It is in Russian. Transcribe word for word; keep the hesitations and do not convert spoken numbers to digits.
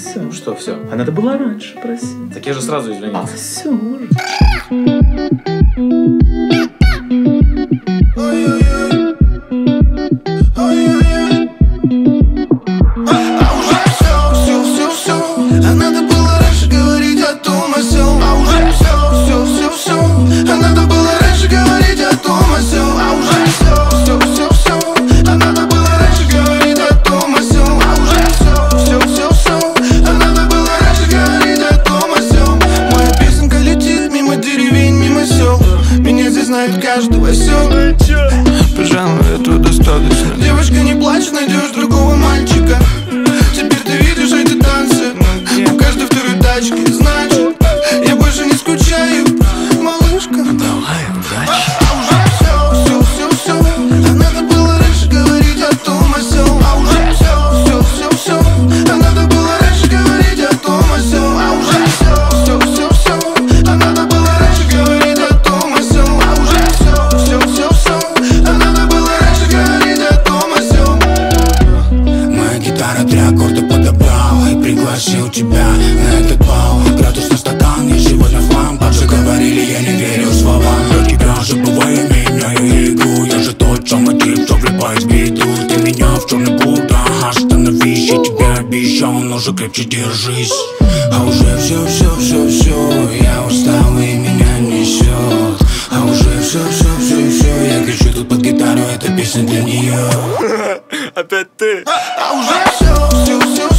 все. Ну что, все? А надо было раньше просить. Так я же сразу А извинился. все уже. Знает каждого сел. Пожалуй, этого достаточно. Девочка, не плачь, найдешь другого мальчика. Теперь ты видишь эти танцы в каждой второй тачке. Значит, я больше не скучаю, малышка. Давай, удачи. А уже все, все, все, все. А надо было раньше говорить о том, о сём. А уже все, все, все, все. А надо было раньше говорить о том, о сём. А уже все, все, все, все. А надо было раньше говорить о том, о сём. Все, все, все, а надо было раньше говорить о том, о сём. Моя гитара три аккорда подобрал и пригласил тебя на этот бал. Градус на стакан, я сегодня в хлам. Папсы говорили, я не верю словам. Для тебя забываю меня и игру. Я же тот самый тип, что влипает в беду. Ты меня в черный Будда, остановись. Я тебе обещал, но же крепче держись. А уже все, все, все, все. Я устал и меня несет. А уже все, все, все, все. Я кричу тут под гитару, эта песня для нее. Опять ты. А уже все, все, все,